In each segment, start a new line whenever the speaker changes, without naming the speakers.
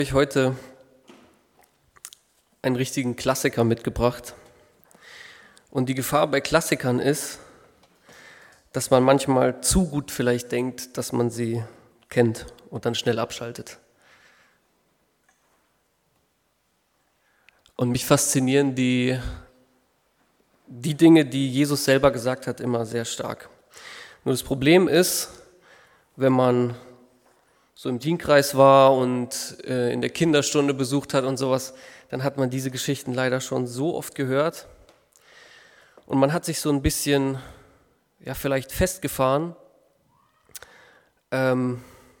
Ich habe heute einen richtigen Klassiker mitgebracht. Und die Gefahr bei Klassikern ist, dass man manchmal zu gut vielleicht denkt, dass man sie kennt und dann schnell abschaltet. Und mich faszinieren die Dinge, die Jesus selber gesagt hat, immer sehr stark. Nur das Problem ist, wenn man so im Teamkreis war und in der Kinderstunde besucht hat und sowas, dann hat man diese Geschichten leider schon so oft gehört. Und man hat sich so ein bisschen, vielleicht festgefahren, was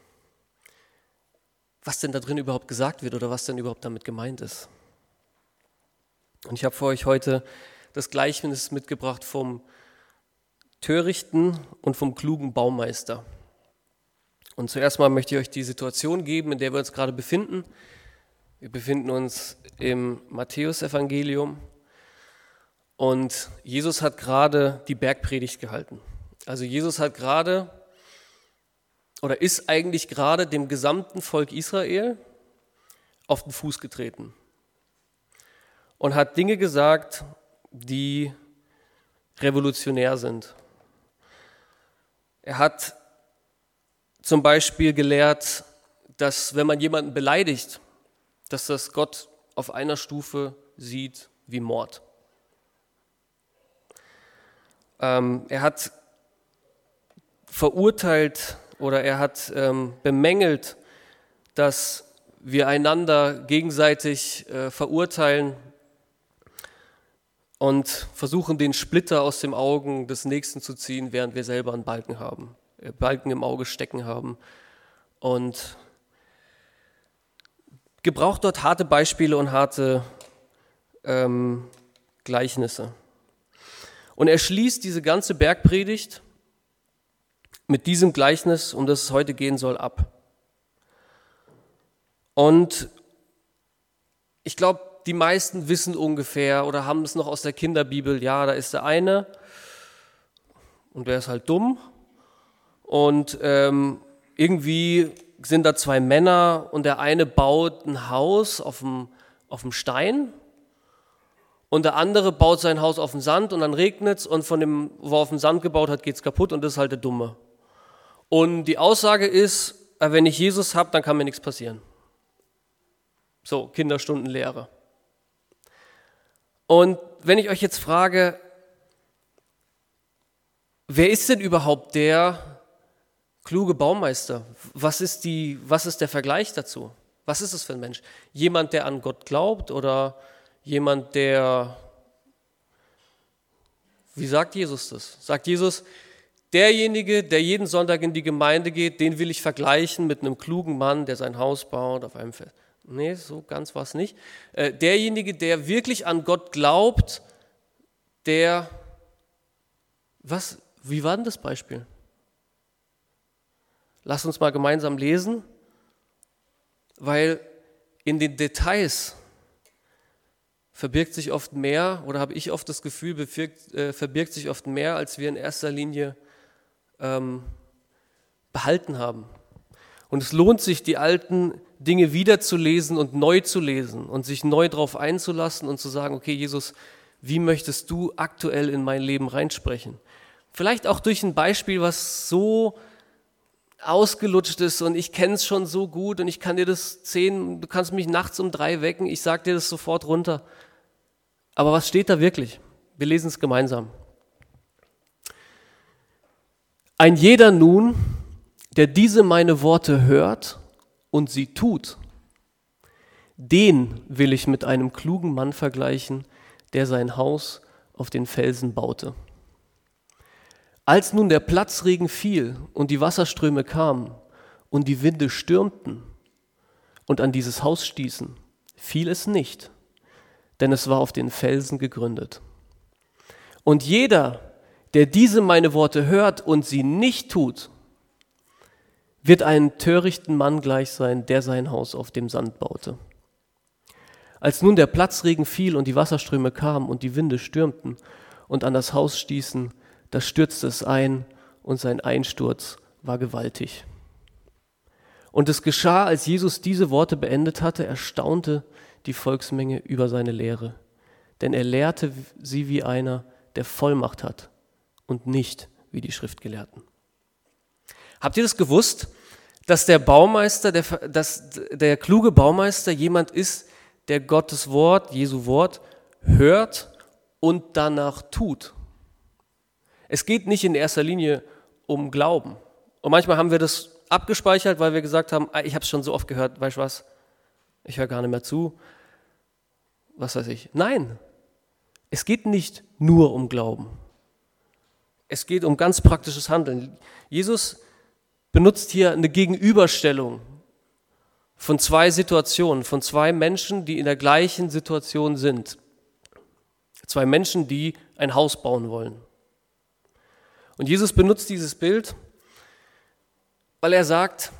denn da drin überhaupt gesagt wird oder was denn überhaupt damit gemeint ist. Und ich habe für euch heute das Gleichnis mitgebracht vom törichten und vom klugen Baumeister. Und zuerst mal möchte ich euch die Situation geben, in der wir uns gerade befinden. Wir befinden uns im Matthäusevangelium und Jesus hat gerade die Bergpredigt gehalten. Also Jesus hat gerade oder ist eigentlich gerade dem gesamten Volk Israel auf den Fuß getreten und hat Dinge gesagt, die revolutionär sind. Er hat zum Beispiel gelehrt, dass wenn man jemanden beleidigt, dass das Gott auf einer Stufe sieht wie Mord. Er hat verurteilt oder er hat bemängelt, dass wir einander gegenseitig verurteilen und versuchen, den Splitter aus den Augen des Nächsten zu ziehen, während wir selber einen Balken im Auge stecken haben. Und gebraucht dort harte Beispiele und harte Gleichnisse. Und er schließt diese ganze Bergpredigt mit diesem Gleichnis, um das es heute gehen soll, ab. Und ich glaube, die meisten wissen ungefähr oder haben es noch aus der Kinderbibel, ja, da ist der eine und der ist halt dumm. Und irgendwie sind da zwei Männer und der eine baut ein Haus auf dem Stein und der andere baut sein Haus auf dem Sand und dann regnet es und von dem, wo er auf dem Sand gebaut hat, geht es kaputt und das ist halt der Dumme. Und die Aussage ist, wenn ich Jesus habe, dann kann mir nichts passieren. So, Kinderstundenlehre. Und wenn ich euch jetzt frage, wer ist denn überhaupt der kluge Baumeister? Was ist der Vergleich dazu? Was ist es für ein Mensch? Jemand, der an Gott glaubt oder jemand, der, wie sagt Jesus das? Sagt Jesus, derjenige, der jeden Sonntag in die Gemeinde geht, den will ich vergleichen mit einem klugen Mann, der sein Haus baut auf einem Feld. Nee, so ganz war es nicht. Derjenige, der wirklich an Gott glaubt, wie war denn das Beispiel? Lasst uns mal gemeinsam lesen, weil in den Details verbirgt sich oft mehr, oder habe ich oft das Gefühl, verbirgt sich oft mehr, als wir in erster Linie behalten haben. Und es lohnt sich, die alten Dinge wiederzulesen und neu zu lesen und sich neu darauf einzulassen und zu sagen, okay, Jesus, wie möchtest du aktuell in mein Leben reinsprechen? Vielleicht auch durch ein Beispiel, was so ausgelutscht ist und ich kenne es schon so gut und ich kann dir du kannst mich nachts um 3 wecken, ich sage dir das sofort runter. Aber was steht da wirklich? Wir lesen es gemeinsam. Ein jeder nun, der diese meine Worte hört und sie tut, den will ich mit einem klugen Mann vergleichen, der sein Haus auf den Felsen baute. Als nun der Platzregen fiel und die Wasserströme kamen und die Winde stürmten und an dieses Haus stießen, fiel es nicht, denn es war auf den Felsen gegründet. Und jeder, der diese meine Worte hört und sie nicht tut, wird einem törichten Mann gleich sein, der sein Haus auf dem Sand baute. Als nun der Platzregen fiel und die Wasserströme kamen und die Winde stürmten und an das Haus stießen, da stürzte es ein und sein Einsturz war gewaltig. Und es geschah, als Jesus diese Worte beendet hatte, erstaunte die Volksmenge über seine Lehre. Denn er lehrte sie wie einer, der Vollmacht hat und nicht wie die Schriftgelehrten. Habt ihr das gewusst, dass der kluge Baumeister jemand ist, der Gottes Wort, Jesu Wort, hört und danach tut? Es geht nicht in erster Linie um Glauben. Und manchmal haben wir das abgespeichert, weil wir gesagt haben, ich habe es schon so oft gehört, weißt du was, ich höre gar nicht mehr zu, was weiß ich. Nein, es geht nicht nur um Glauben. Es geht um ganz praktisches Handeln. Jesus benutzt hier eine Gegenüberstellung von zwei Situationen, von zwei Menschen, die in der gleichen Situation sind. Zwei Menschen, die ein Haus bauen wollen. Und Jesus benutzt dieses Bild, weil er sagt,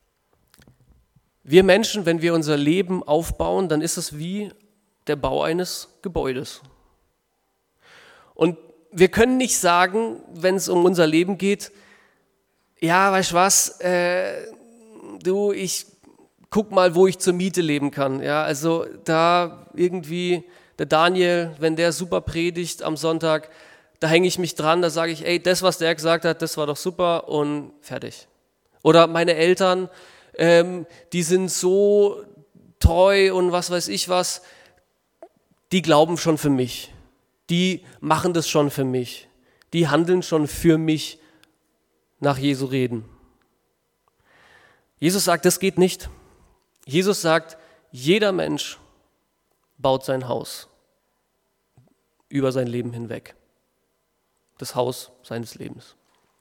wir Menschen, wenn wir unser Leben aufbauen, dann ist es wie der Bau eines Gebäudes. Und wir können nicht sagen, wenn es um unser Leben geht, ja, weißt du was, ich guck mal, wo ich zur Miete leben kann. Ja, also da irgendwie, der Daniel, wenn der super predigt am Sonntag, da hänge ich mich dran, da sage ich, ey, das, was der gesagt hat, das war doch super und fertig. Oder meine Eltern, die sind so treu und was weiß ich was, die glauben schon für mich. Die machen das schon für mich. Die handeln schon für mich nach Jesu Reden. Jesus sagt, das geht nicht. Jesus sagt, jeder Mensch baut sein Haus über sein Leben hinweg. Das Haus seines Lebens.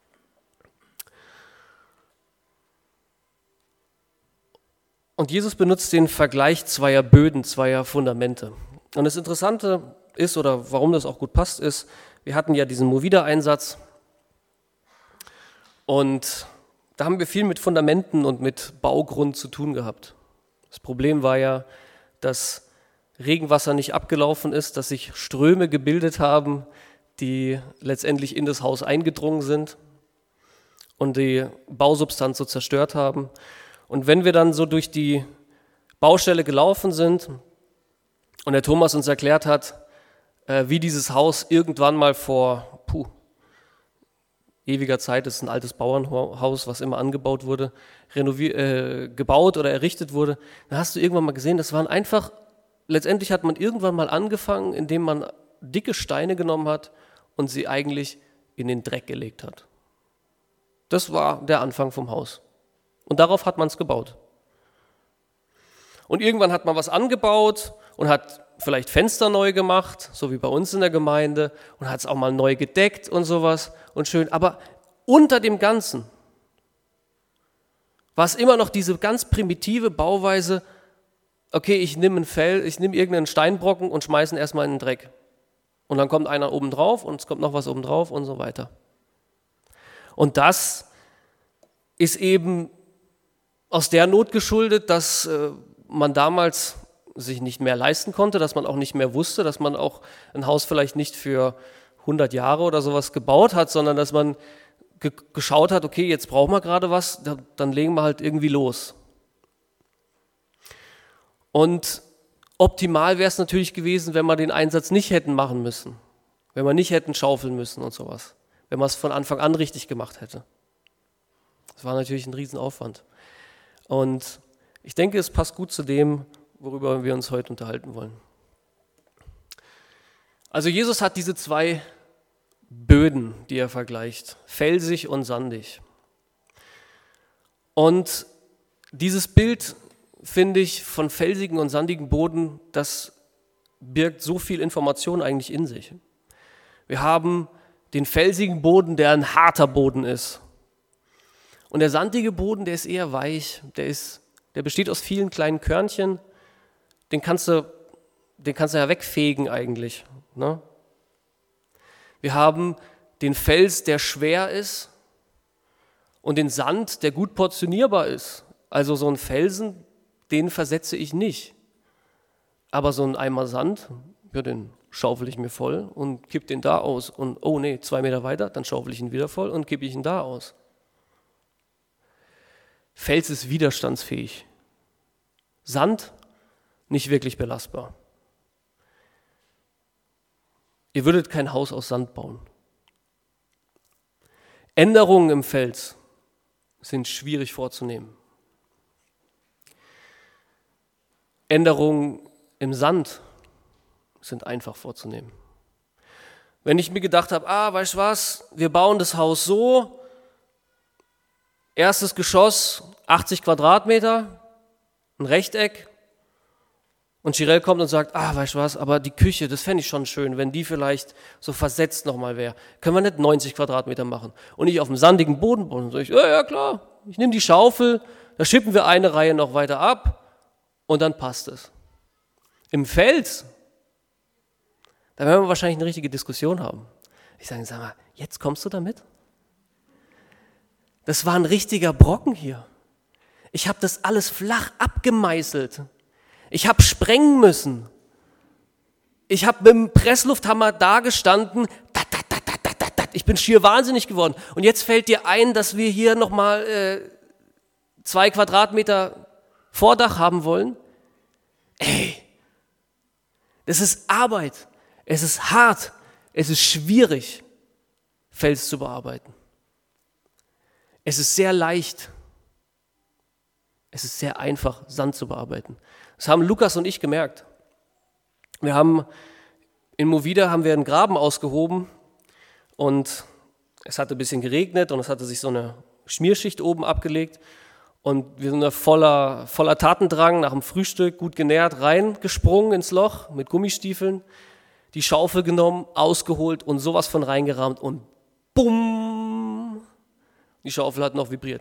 Und Jesus benutzt den Vergleich zweier Böden, zweier Fundamente. Und das Interessante ist, oder warum das auch gut passt, ist, wir hatten ja diesen Movida-Einsatz und da haben wir viel mit Fundamenten und mit Baugrund zu tun gehabt. Das Problem war ja, dass Regenwasser nicht abgelaufen ist, dass sich Ströme gebildet haben, die letztendlich in das Haus eingedrungen sind und die Bausubstanz so zerstört haben. Und wenn wir dann so durch die Baustelle gelaufen sind und der Thomas uns erklärt hat, wie dieses Haus irgendwann mal vor ewiger Zeit, das ist ein altes Bauernhaus, was immer angebaut wurde, gebaut oder errichtet wurde, dann hast du irgendwann mal gesehen, das waren einfach, letztendlich hat man irgendwann mal angefangen, indem man dicke Steine genommen hat und sie eigentlich in den Dreck gelegt hat. Das war der Anfang vom Haus. Und darauf hat man es gebaut. Und irgendwann hat man was angebaut und hat vielleicht Fenster neu gemacht, so wie bei uns in der Gemeinde, und hat es auch mal neu gedeckt und sowas und schön. Aber unter dem Ganzen war es immer noch diese ganz primitive Bauweise, okay, ich nehme irgendeinen Steinbrocken und schmeiße ihn erstmal in den Dreck. Und dann kommt einer oben drauf und es kommt noch was oben drauf und so weiter. Und das ist eben aus der Not geschuldet, dass man damals sich nicht mehr leisten konnte, dass man auch nicht mehr wusste, dass man auch ein Haus vielleicht nicht für 100 Jahre oder sowas gebaut hat, sondern dass man geschaut hat, okay, jetzt brauchen wir gerade was, dann legen wir halt irgendwie los. Und optimal wäre es natürlich gewesen, wenn wir den Einsatz nicht hätten machen müssen, wenn wir nicht hätten schaufeln müssen und sowas, wenn man es von Anfang an richtig gemacht hätte. Das war natürlich ein Riesenaufwand. Und ich denke, es passt gut zu dem, worüber wir uns heute unterhalten wollen. Also Jesus hat diese zwei Böden, die er vergleicht, felsig und sandig. Und dieses Bild, finde ich, von felsigen und sandigen Boden, das birgt so viel Information eigentlich in sich. Wir haben den felsigen Boden, der ein harter Boden ist. Und der sandige Boden, der ist eher weich, der besteht aus vielen kleinen Körnchen, den kannst du ja wegfegen eigentlich. Ne? Wir haben den Fels, der schwer ist und den Sand, der gut portionierbar ist. Also so einen Felsen, den versetze ich nicht. Aber so einen Eimer Sand, ja, den schaufel ich mir voll und kipp den da aus. Und 2 Meter weiter, dann schaufel ich ihn wieder voll und kippe ich ihn da aus. Fels ist widerstandsfähig. Sand nicht wirklich belastbar. Ihr würdet kein Haus aus Sand bauen. Änderungen im Fels sind schwierig vorzunehmen. Änderungen im Sand sind einfach vorzunehmen. Wenn ich mir gedacht habe, weißt du was, wir bauen das Haus so, erstes Geschoss, 80 Quadratmeter, ein Rechteck, und Chirel kommt und sagt, weißt du was, aber die Küche, das fände ich schon schön, wenn die vielleicht so versetzt nochmal wäre. Können wir nicht 90 Quadratmeter machen? Und ich auf dem sandigen Boden bauen. Und sage ich, ja klar, ich nehme die Schaufel, da schippen wir eine Reihe noch weiter ab und dann passt es. Im Fels, da werden wir wahrscheinlich eine richtige Diskussion haben. Ich sage, sag mal, jetzt kommst du damit? Das war ein richtiger Brocken hier. Ich habe das alles flach abgemeißelt. Ich habe sprengen müssen. Ich habe mit dem Presslufthammer da gestanden. Ich bin schier wahnsinnig geworden. Und jetzt fällt dir ein, dass wir hier nochmal 2 Quadratmeter Vordach haben wollen? Das ist Arbeit. Es ist hart. Es ist schwierig, Fels zu bearbeiten. Es ist sehr leicht. Es ist sehr einfach, Sand zu bearbeiten. Das haben Lukas und ich gemerkt. In Movida haben wir einen Graben ausgehoben und es hatte ein bisschen geregnet und es hatte sich so eine Schmierschicht oben abgelegt und wir sind da voller Tatendrang nach dem Frühstück gut genährt reingesprungen ins Loch mit Gummistiefeln, die Schaufel genommen, ausgeholt und sowas von reingerammt und bumm, die Schaufel hat noch vibriert.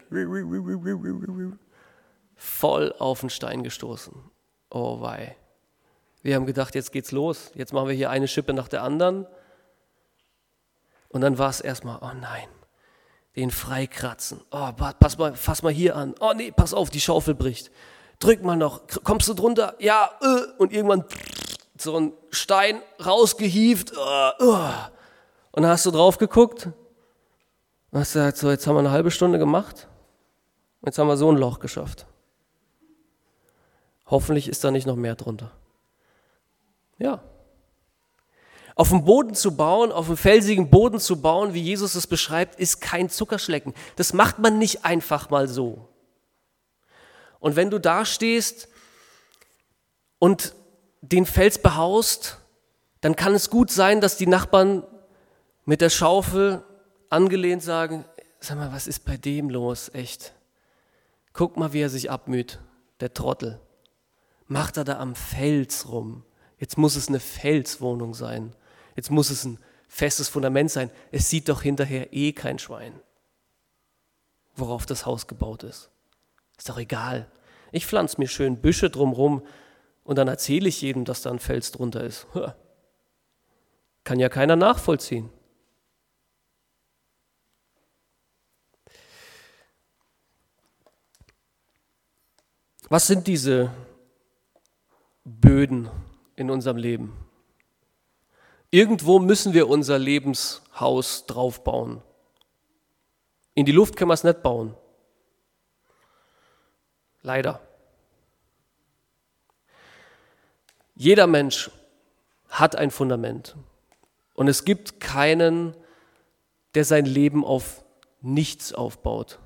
Voll auf den Stein gestoßen. Oh wei. Wir haben gedacht, jetzt geht's los. Jetzt machen wir hier eine Schippe nach der anderen. Und dann war es erstmal, oh nein, den freikratzen. Oh, fass mal hier an. Oh nee, pass auf, die Schaufel bricht. Drück mal noch. Kommst du drunter? Ja, und irgendwann so ein Stein rausgehievt. Und dann hast du drauf geguckt und hast gesagt, so, jetzt haben wir eine halbe Stunde gemacht. Jetzt haben wir so ein Loch geschafft. Hoffentlich ist da nicht noch mehr drunter. Ja. Auf dem Boden zu bauen, auf dem felsigen Boden zu bauen, wie Jesus es beschreibt, ist kein Zuckerschlecken. Das macht man nicht einfach mal so. Und wenn du da stehst und den Fels behaust, dann kann es gut sein, dass die Nachbarn mit der Schaufel angelehnt sagen, sag mal, was ist bei dem los, echt? Guck mal, wie er sich abmüht, der Trottel. Macht er da am Fels rum. Jetzt muss es eine Felswohnung sein. Jetzt muss es ein festes Fundament sein. Es sieht doch hinterher kein Schwein, worauf das Haus gebaut ist. Ist doch egal. Ich pflanze mir schön Büsche drumherum und dann erzähle ich jedem, dass da ein Fels drunter ist. Kann ja keiner nachvollziehen. Was sind diese Böden in unserem Leben? Irgendwo müssen wir unser Lebenshaus draufbauen. In die Luft können wir es nicht bauen. Leider. Jeder Mensch hat ein Fundament. Und es gibt keinen, der sein Leben auf nichts aufbaut,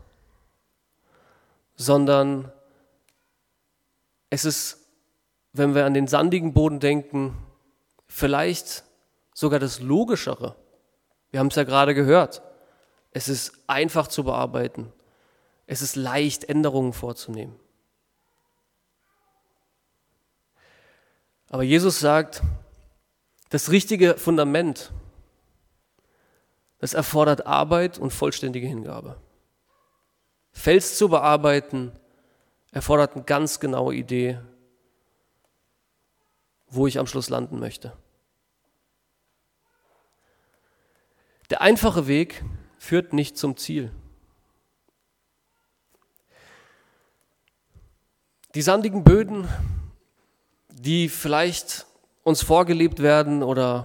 sondern es ist, wenn wir an den sandigen Boden denken, vielleicht sogar das Logischere. Wir haben es ja gerade gehört. Es ist einfach zu bearbeiten. Es ist leicht, Änderungen vorzunehmen. Aber Jesus sagt, das richtige Fundament, das erfordert Arbeit und vollständige Hingabe. Fels zu bearbeiten erfordert eine ganz genaue Idee, wo ich am Schluss landen möchte. Der einfache Weg führt nicht zum Ziel. Die sandigen Böden, die vielleicht uns vorgelebt werden oder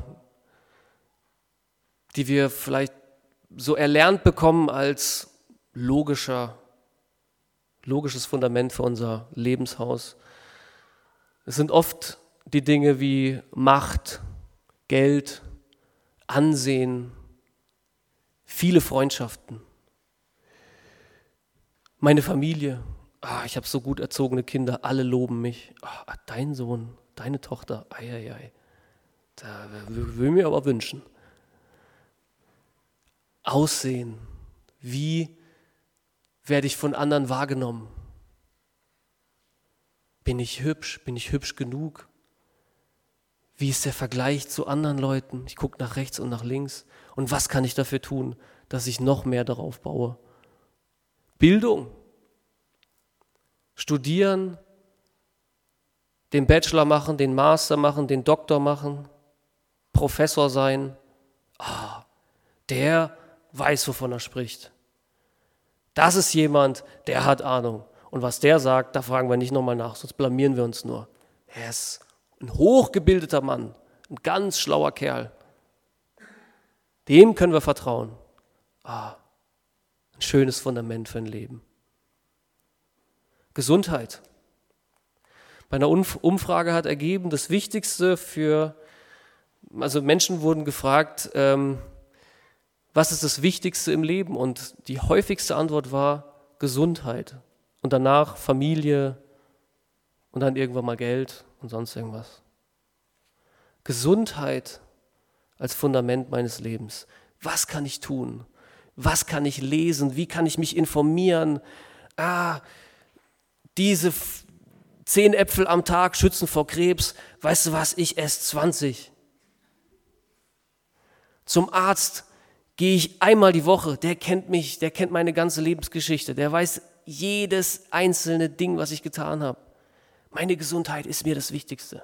die wir vielleicht so erlernt bekommen als logischer logisches Fundament für unser Lebenshaus. Es sind oft die Dinge wie Macht, Geld, Ansehen, viele Freundschaften, meine Familie. Ich habe so gut erzogene Kinder, alle loben mich. Dein Sohn, deine Tochter, ei. Da will mir aber wünschen. Aussehen, wie werde ich von anderen wahrgenommen? Bin ich hübsch genug? Wie ist der Vergleich zu anderen Leuten? Ich gucke nach rechts und nach links. Und was kann ich dafür tun, dass ich noch mehr darauf baue? Bildung. Studieren, den Bachelor machen, den Master machen, den Doktor machen, Professor sein. Der weiß, wovon er spricht. Das ist jemand, der hat Ahnung. Und was der sagt, da fragen wir nicht nochmal nach, sonst blamieren wir uns nur. Er ist ein hochgebildeter Mann, ein ganz schlauer Kerl. Dem können wir vertrauen. Ein schönes Fundament für ein Leben. Gesundheit. Bei einer Umfrage hat ergeben, das Wichtigste also Menschen wurden gefragt, was ist das Wichtigste im Leben? Und die häufigste Antwort war Gesundheit. Und danach Familie und dann irgendwann mal Geld und sonst irgendwas. Gesundheit als Fundament meines Lebens. Was kann ich tun? Was kann ich lesen? Wie kann ich mich informieren? Diese 10 Äpfel am Tag schützen vor Krebs. Weißt du was? Ich esse 20. Zum Arzt gehe ich einmal die Woche. Der kennt mich, der kennt meine ganze Lebensgeschichte. Der weiß jedes einzelne Ding, was ich getan habe. Meine Gesundheit ist mir das Wichtigste.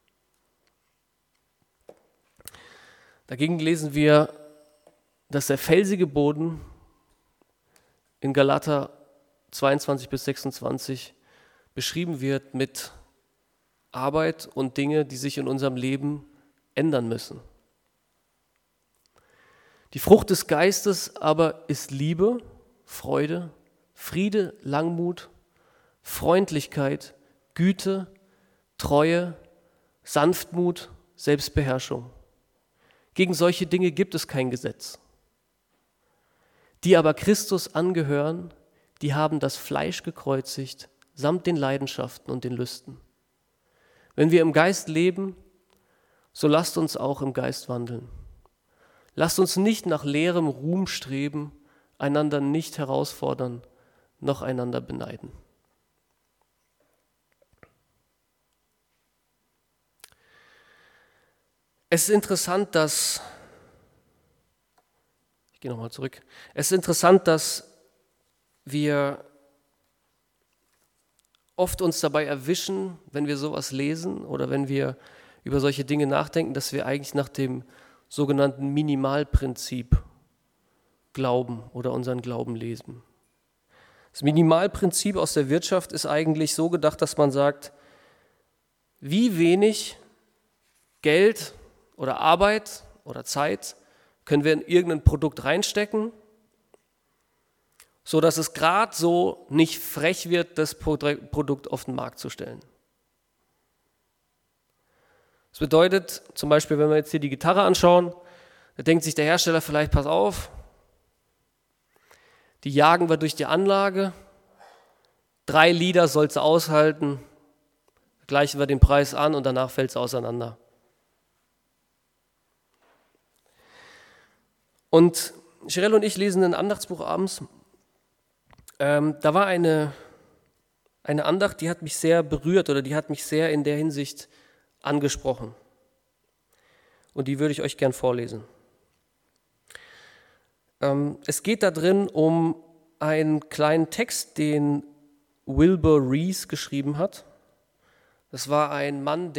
Dagegen lesen wir, dass der felsige Boden in Galater 22 bis 26 beschrieben wird mit Arbeit und Dinge, die sich in unserem Leben ändern müssen. Die Frucht des Geistes aber ist Liebe, Freude, Friede, Langmut, Freundlichkeit, Güte, Treue, Sanftmut, Selbstbeherrschung. Gegen solche Dinge gibt es kein Gesetz. Die aber Christus angehören, die haben das Fleisch gekreuzigt, samt den Leidenschaften und den Lüsten. Wenn wir im Geist leben, so lasst uns auch im Geist wandeln. Lasst uns nicht nach leerem Ruhm streben, einander nicht herausfordern, noch einander beneiden. Es ist interessant, dass wir oft uns dabei erwischen, wenn wir sowas lesen oder wenn wir über solche Dinge nachdenken, dass wir eigentlich nach dem sogenannten Minimalprinzip glauben oder unseren Glauben lesen. Das Minimalprinzip aus der Wirtschaft ist eigentlich so gedacht, dass man sagt, wie wenig Geld oder Arbeit oder Zeit können wir in irgendein Produkt reinstecken, so dass es gerade so nicht frech wird, das Produkt auf den Markt zu stellen. Das bedeutet zum Beispiel, wenn wir jetzt hier die Gitarre anschauen, da denkt sich der Hersteller vielleicht, pass auf, die jagen wir durch die Anlage, 3 Lieder soll sie aushalten, gleichen wir den Preis an und danach fällt es auseinander. Und Cheryl und ich lesen ein Andachtsbuch abends. Da war eine Andacht, die hat mich sehr berührt oder die hat mich sehr in der Hinsicht angesprochen. Und die würde ich euch gern vorlesen. Es geht da drin um einen kleinen Text, den Wilbur Rees geschrieben hat. Das war ein Mann,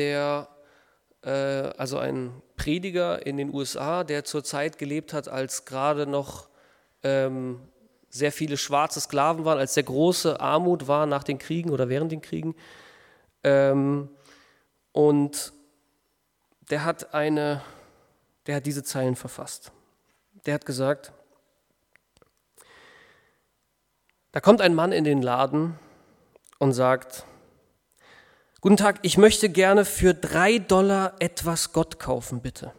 also ein Prediger in den USA, der zur Zeit gelebt hat, als gerade noch sehr viele schwarze Sklaven waren, als sehr große Armut war nach den Kriegen oder während den Kriegen. Und der hat diese Zeilen verfasst. Der hat gesagt, da kommt ein Mann in den Laden und sagt, guten Tag, ich möchte gerne für $3 etwas Gott kaufen, bitte.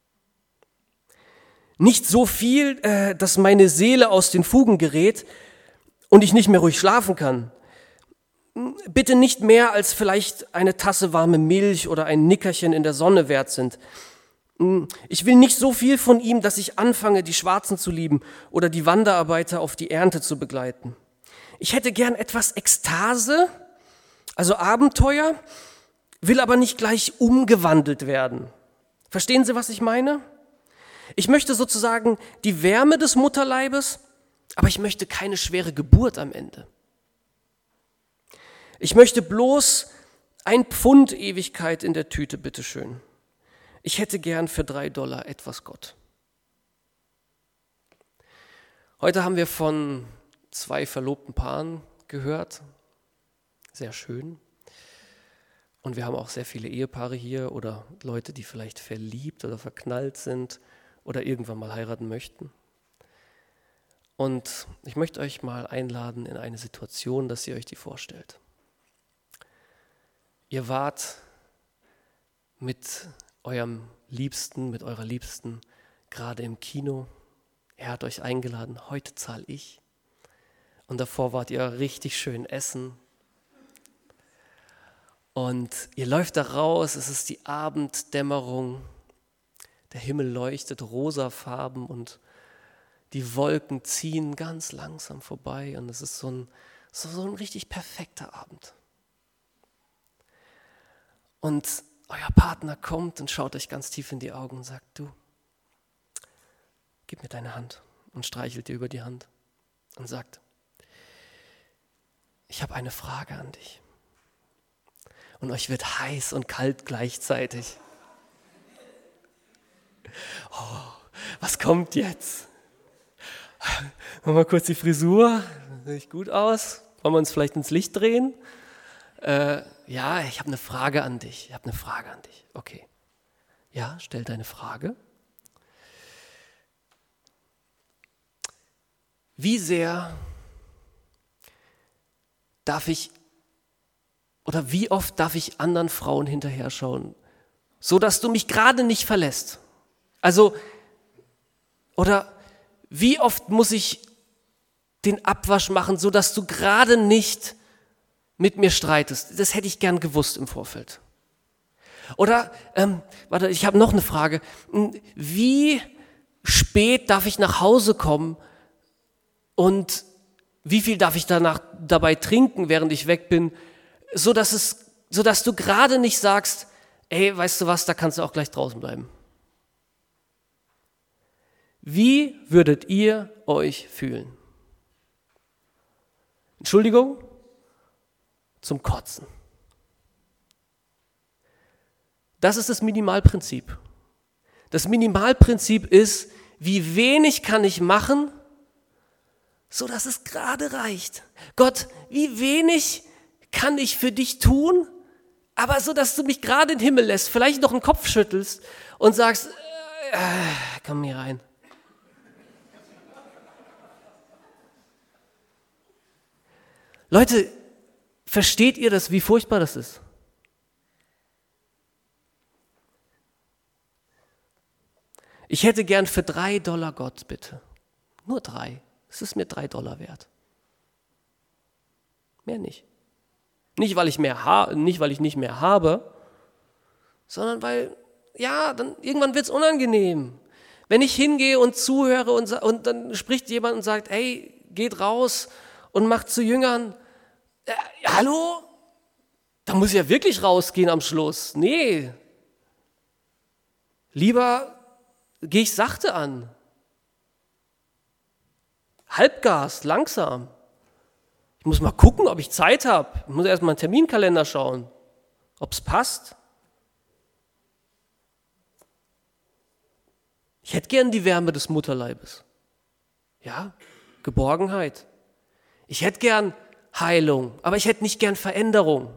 Nicht so viel, dass meine Seele aus den Fugen gerät und ich nicht mehr ruhig schlafen kann. Bitte nicht mehr, als vielleicht eine Tasse warme Milch oder ein Nickerchen in der Sonne wert sind. Ich will nicht so viel von ihm, dass ich anfange, die Schwarzen zu lieben oder die Wanderarbeiter auf die Ernte zu begleiten. Ich hätte gern etwas Ekstase, also Abenteuer, will aber nicht gleich umgewandelt werden. Verstehen Sie, was ich meine? Ich möchte sozusagen die Wärme des Mutterleibes, aber ich möchte keine schwere Geburt am Ende. Ich möchte bloß 1 Pfund Ewigkeit in der Tüte, bitteschön. Ich hätte gern für $3 etwas Gott. Heute haben wir von 2 verlobten Paaren gehört. Sehr schön. Und wir haben auch sehr viele Ehepaare hier oder Leute, die vielleicht verliebt oder verknallt sind oder irgendwann mal heiraten möchten. Und ich möchte euch mal einladen in eine Situation, dass ihr euch die vorstellt. Ihr wart mit eurem Liebsten, mit eurer Liebsten gerade im Kino. Er hat euch eingeladen, heute zahle ich. Und davor wart ihr richtig schön essen. Und ihr läuft da raus, es ist die Abenddämmerung. Der Himmel leuchtet rosafarben und die Wolken ziehen ganz langsam vorbei. Und es ist so ein richtig perfekter Abend. Und euer Partner kommt und schaut euch ganz tief in die Augen und sagt, du, gib mir deine Hand, und streichelt dir über die Hand und sagt, ich habe eine Frage an dich. Und euch wird heiß und kalt gleichzeitig. Oh, was kommt jetzt? Machen wir kurz die Frisur, sieht gut aus. Wollen wir uns vielleicht ins Licht drehen? Ja, ich habe eine Frage an dich. Okay. Ja, stell deine Frage. Wie sehr darf ich oder wie oft darf ich anderen Frauen hinterher schauen, so dass du mich gerade nicht verlässt? Also, oder wie oft muss ich den Abwasch machen, so dass du gerade nicht mit mir streitest? Das hätte ich gern gewusst im Vorfeld. Oder, ich habe noch eine Frage. Wie spät darf ich nach Hause kommen und wie viel darf ich dabei trinken, während ich weg bin, so dass du gerade nicht sagst, ey, weißt du was, da kannst du auch gleich draußen bleiben. Wie würdet ihr euch fühlen? Entschuldigung? Zum Kotzen. Das ist das Minimalprinzip. Das Minimalprinzip ist, wie wenig kann ich machen, so dass es gerade reicht. Gott, wie wenig kann ich für dich tun, aber so, dass du mich gerade in den Himmel lässt, vielleicht noch den Kopf schüttelst und sagst, komm hier rein. Leute, versteht ihr das, wie furchtbar das ist? Ich hätte gern für $3 Gott, bitte. Nur 3. Es ist mir $3 wert. Mehr nicht. Nicht, weil ich nicht mehr habe, sondern weil, ja, dann irgendwann wird es unangenehm. Wenn ich hingehe und zuhöre und dann spricht jemand und sagt, hey, geht raus und macht zu Jüngern, hallo? Da muss ich ja wirklich rausgehen am Schluss. Nee. Lieber gehe ich sachte an. Halbgas, langsam. Ich muss mal gucken, ob ich Zeit habe. Ich muss erst mal einen Terminkalender schauen, ob es passt. Ich hätte gern die Wärme des Mutterleibes. Ja, Geborgenheit. Ich hätte gern Heilung, aber ich hätte nicht gern Veränderung.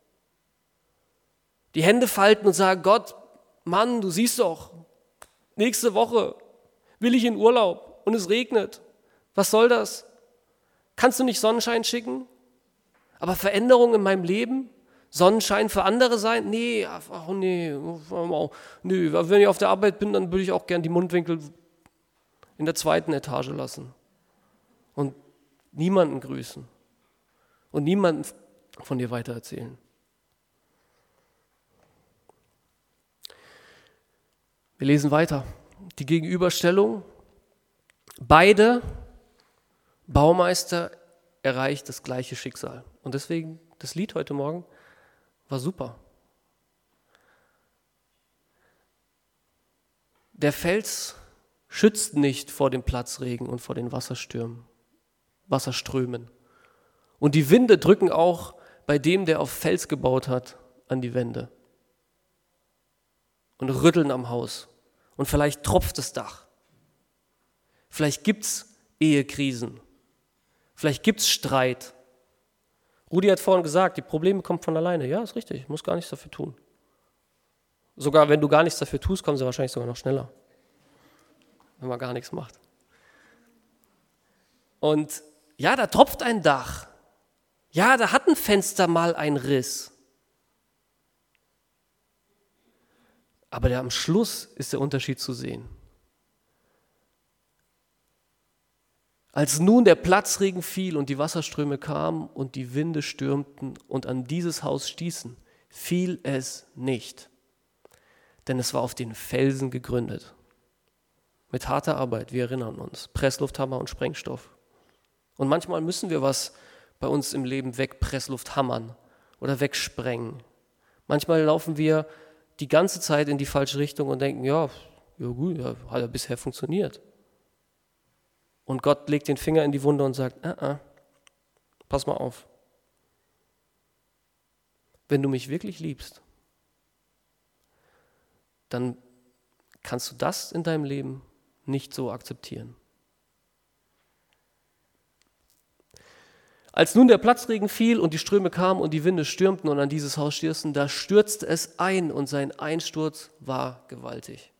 Die Hände falten und sagen, Gott, Mann, du siehst doch, nächste Woche will ich in Urlaub und es regnet. Was soll das? Kannst du nicht Sonnenschein schicken? Aber Veränderung in meinem Leben, Sonnenschein für andere sein? Nee, nee, wenn ich auf der Arbeit bin, dann würde ich auch gern die Mundwinkel in der 2. Etage lassen und niemanden grüßen und niemanden von dir weitererzählen. Wir lesen weiter. Die Gegenüberstellung. Beide Baumeister erreicht das gleiche Schicksal. Und deswegen, das Lied heute Morgen war super. Der Fels schützt nicht vor dem Platzregen und vor den Wasserströmen. Und die Winde drücken auch bei dem, der auf Fels gebaut hat, an die Wände. Und rütteln am Haus. Und vielleicht tropft das Dach. Vielleicht gibt es Ehekrisen. Vielleicht gibt es Streit. Rudi hat vorhin gesagt, die Probleme kommen von alleine. Ja, ist richtig, ich muss gar nichts dafür tun. Sogar wenn du gar nichts dafür tust, kommen sie wahrscheinlich sogar noch schneller. Wenn man gar nichts macht. Und ja, da tropft ein Dach. Ja, da hat ein Fenster mal einen Riss. Aber am Schluss ist der Unterschied zu sehen. Als nun der Platzregen fiel und die Wasserströme kamen und die Winde stürmten und an dieses Haus stießen, fiel es nicht, denn es war auf den Felsen gegründet. Mit harter Arbeit, wir erinnern uns, Presslufthammer und Sprengstoff. Und manchmal müssen wir was bei uns im Leben wegpresslufthammern oder wegsprengen. Manchmal laufen wir die ganze Zeit in die falsche Richtung und denken, ja gut, ja, hat ja bisher funktioniert. Und Gott legt den Finger in die Wunde und sagt, pass mal auf. Wenn du mich wirklich liebst, dann kannst du das in deinem Leben nicht so akzeptieren. Als nun der Platzregen fiel und die Ströme kamen und die Winde stürmten und an dieses Haus stießen, da stürzte es ein und sein Einsturz war gewaltig.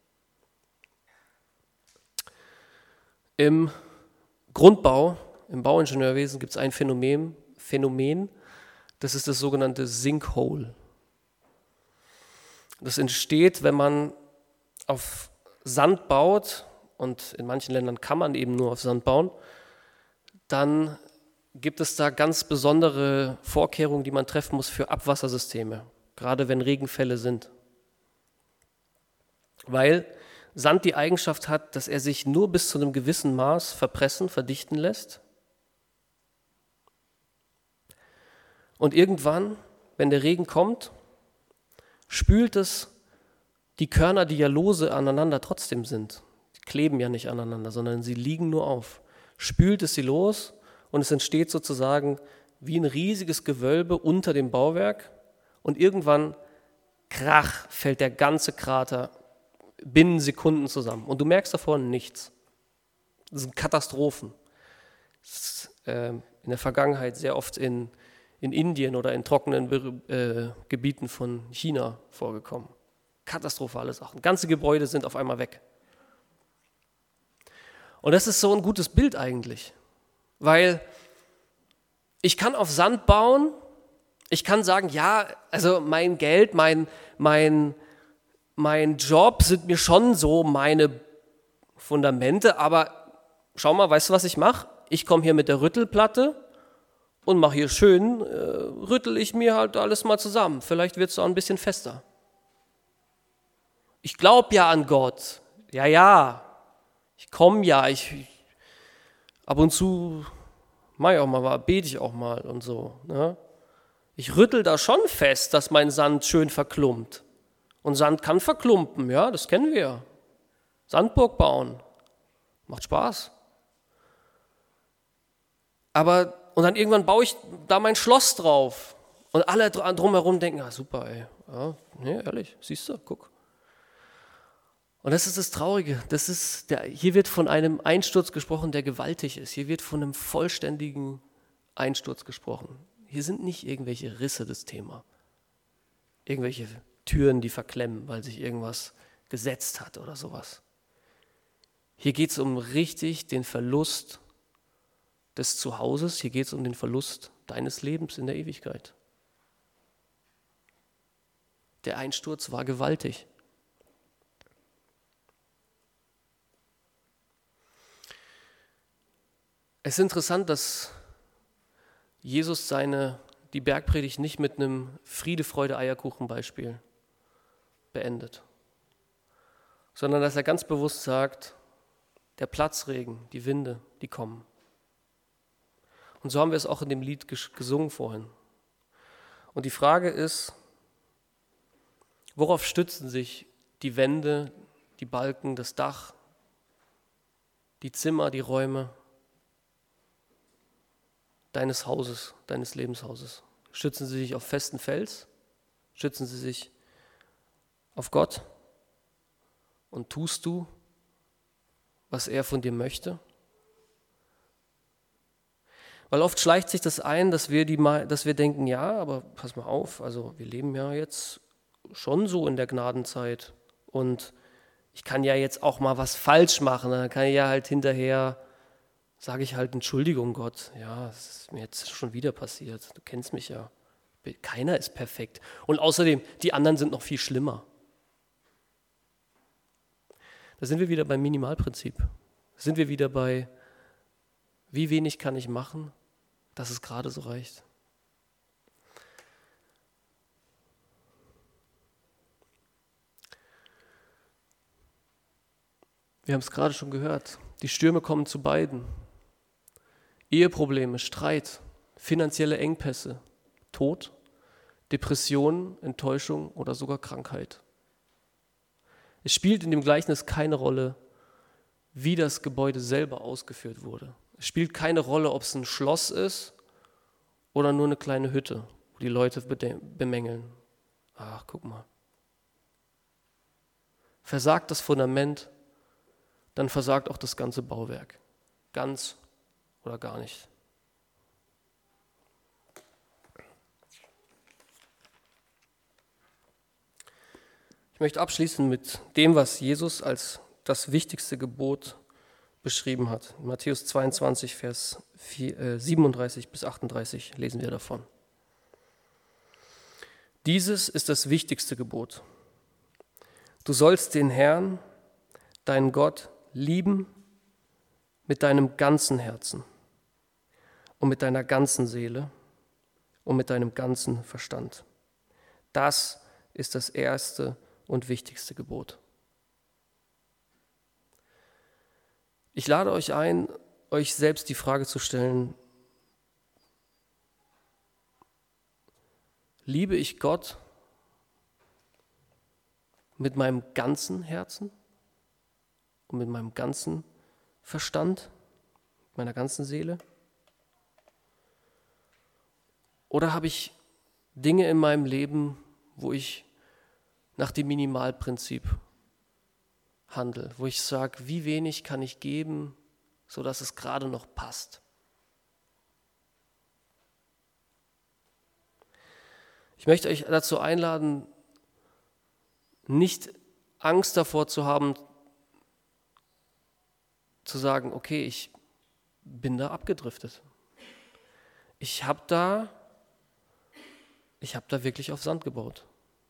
Im Grundbau, im Bauingenieurwesen gibt es ein Phänomen, das ist das sogenannte Sinkhole. Das entsteht, wenn man auf Sand baut, und in manchen Ländern kann man eben nur auf Sand bauen, dann gibt es da ganz besondere Vorkehrungen, die man treffen muss für Abwassersysteme, gerade wenn Regenfälle sind. Weil Sand die Eigenschaft hat, dass er sich nur bis zu einem gewissen Maß verdichten lässt. Und irgendwann, wenn der Regen kommt, spült es die Körner, die ja lose aneinander trotzdem sind. Die kleben ja nicht aneinander, sondern sie liegen nur auf. Spült es sie los und es entsteht sozusagen wie ein riesiges Gewölbe unter dem Bauwerk und irgendwann, krach, fällt der ganze Krater binnen Sekunden zusammen. Und du merkst davon nichts. Das sind Katastrophen. Das ist in der Vergangenheit sehr oft in Indien oder in trockenen Gebieten von China vorgekommen. Katastrophale Sachen. Ganze Gebäude sind auf einmal weg. Und das ist so ein gutes Bild eigentlich. Weil ich kann auf Sand bauen, ich kann sagen, ja, also mein Geld, mein Job sind mir schon so meine Fundamente, aber schau mal, weißt du, was ich mache? Ich komme hier mit der Rüttelplatte und mache hier schön, rüttel ich mir halt alles mal zusammen. Vielleicht wird es auch ein bisschen fester. Ich glaube ja an Gott. Ja, ich komme ja, ab und zu mache ich auch mal, bete ich auch mal und so. Ne? Ich rüttel da schon fest, dass mein Sand schön verklumpt. Und Sand kann verklumpen, ja, das kennen wir. Sandburg bauen, macht Spaß. Und dann irgendwann baue ich da mein Schloss drauf. Und alle drumherum denken, super, ey. Ja, nee, ehrlich, siehst du, guck. Und das ist das Traurige. Hier wird von einem Einsturz gesprochen, der gewaltig ist. Hier wird von einem vollständigen Einsturz gesprochen. Hier sind nicht irgendwelche Risse das Thema. Irgendwelche Türen, die verklemmen, weil sich irgendwas gesetzt hat oder sowas. Hier geht es um richtig den Verlust des Zuhauses. Hier geht es um den Verlust deines Lebens in der Ewigkeit. Der Einsturz war gewaltig. Es ist interessant, dass Jesus die Bergpredigt nicht mit einem Friede, Freude, Eierkuchen-Beispiel beendet, sondern dass er ganz bewusst sagt, der Platzregen, die Winde, die kommen. Und so haben wir es auch in dem Lied gesungen vorhin. Und die Frage ist, worauf stützen sich die Wände, die Balken, das Dach, die Zimmer, die Räume deines Hauses, deines Lebenshauses? Stützen sie sich auf festen Fels? Stützen sie sich auf Gott? Und tust du, was er von dir möchte? Weil oft schleicht sich das ein, dass wir denken, ja, aber pass mal auf, also wir leben ja jetzt schon so in der Gnadenzeit und ich kann ja jetzt auch mal was falsch machen, dann kann ich ja halt hinterher, sage ich halt, Entschuldigung Gott, ja, das ist mir jetzt schon wieder passiert, du kennst mich ja, keiner ist perfekt und außerdem, die anderen sind noch viel schlimmer. Da sind wir wieder beim Minimalprinzip, da sind wir wieder bei, wie wenig kann ich machen, dass es gerade so reicht. Wir haben es gerade schon gehört, die Stürme kommen zu beiden. Eheprobleme, Streit, finanzielle Engpässe, Tod, Depressionen, Enttäuschung oder sogar Krankheit. Es spielt in dem Gleichnis keine Rolle, wie das Gebäude selber ausgeführt wurde. Es spielt keine Rolle, ob es ein Schloss ist oder nur eine kleine Hütte, wo die Leute bemängeln. Ach, guck mal. Versagt das Fundament, dann versagt auch das ganze Bauwerk. Ganz oder gar nicht. Ich möchte abschließen mit dem, was Jesus als das wichtigste Gebot beschrieben hat. In Matthäus 22, Vers 37 bis 38 lesen wir davon. Dieses ist das wichtigste Gebot. Du sollst den Herrn, deinen Gott, lieben mit deinem ganzen Herzen und mit deiner ganzen Seele und mit deinem ganzen Verstand. Das ist das erste und wichtigste Gebot. Ich lade euch ein, euch selbst die Frage zu stellen, liebe ich Gott mit meinem ganzen Herzen und mit meinem ganzen Verstand, meiner ganzen Seele? Oder habe ich Dinge in meinem Leben, wo ich nach dem Minimalprinzip handle, wo ich sage, wie wenig kann ich geben, sodass es gerade noch passt? Ich möchte euch dazu einladen, nicht Angst davor zu haben, zu sagen, okay, ich bin da abgedriftet. Ich habe da wirklich auf Sand gebaut.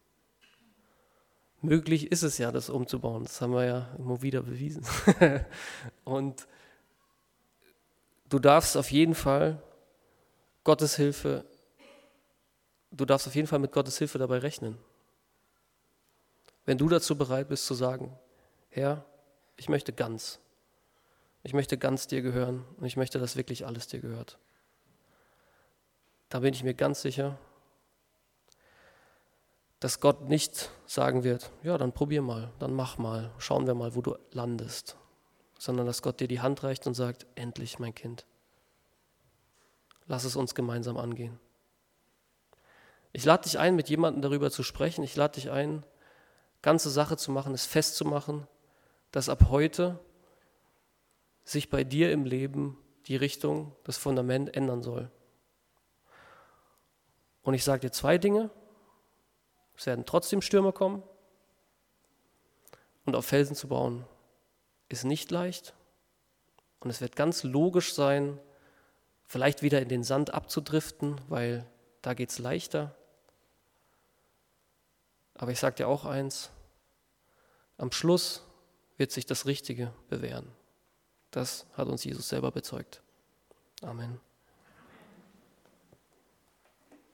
Möglich ist es ja, das umzubauen. Das haben wir ja immer wieder bewiesen. Und du darfst auf jeden Fall mit Gottes Hilfe dabei rechnen. Wenn du dazu bereit bist zu sagen, Herr, ich möchte ganz dir gehören und ich möchte, dass wirklich alles dir gehört. Da bin ich mir ganz sicher, dass Gott nicht sagen wird, ja, dann probier mal, dann mach mal, schauen wir mal, wo du landest, sondern dass Gott dir die Hand reicht und sagt, endlich, mein Kind, lass es uns gemeinsam angehen. Ich lade dich ein, mit jemandem darüber zu sprechen. Ich lade dich ein, ganze Sache zu machen, es festzumachen, dass ab heute sich bei dir im Leben die Richtung, das Fundament ändern soll. Und ich sage dir 2 Dinge. Es werden trotzdem Stürme kommen. Und auf Felsen zu bauen ist nicht leicht. Und es wird ganz logisch sein, vielleicht wieder in den Sand abzudriften, weil da geht es leichter. Aber ich sage dir auch eins, am Schluss wird sich das Richtige bewähren. Das hat uns Jesus selber bezeugt. Amen.